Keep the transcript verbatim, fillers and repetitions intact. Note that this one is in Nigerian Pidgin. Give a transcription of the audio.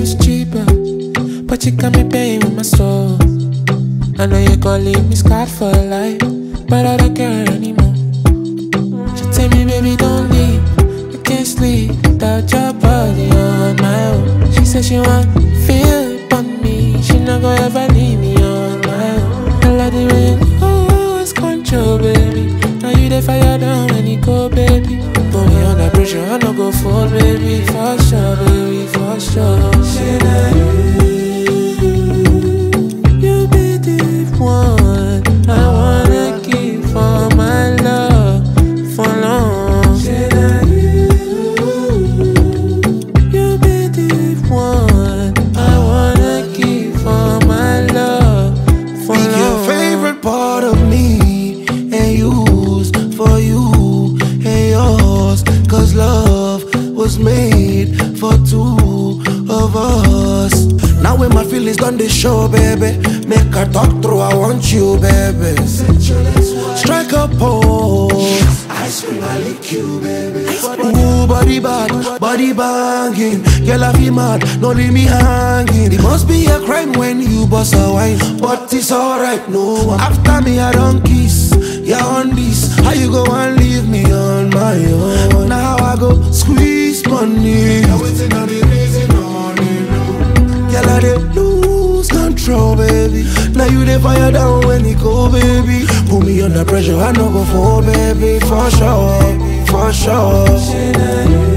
it's cheaper, but you got me paying with my soul. I know you're gonna leave me scarred for life, but I don't care anymore. She tell me, baby, don't leave, I can't sleep without your body on my own. She said she want feel on me, she not gonna ever leave me on my own. I love the way you lose control, baby. Now you the fire down when you go, baby. Put me under pressure, I no go fall, baby. For sure, baby, for sure. Say that you be the one I wanna keep for my love for long. Say that you, you be the one I wanna keep for my love for Be long. your favorite part of me and use for you and yours. Cause love was made for two of us. Now when my feelings done they show, baby, make her talk through, I want you, baby. Strike a pose, I scream, I lick you, baby. Ooh, body bad, body banging. Girl, I feel mad, no leave me hanging. It must be a crime when you bust a wine, but it's alright, no. After me, I don't kiss. Yeah, on this, how you go and leave me on my own? Now I go squeeze money. Now waiting on the reason on it. Girl, I dey lose control, baby. Now you dey fire down when you go, baby. Put me under pressure, I no go fall, baby. For sure, for sure.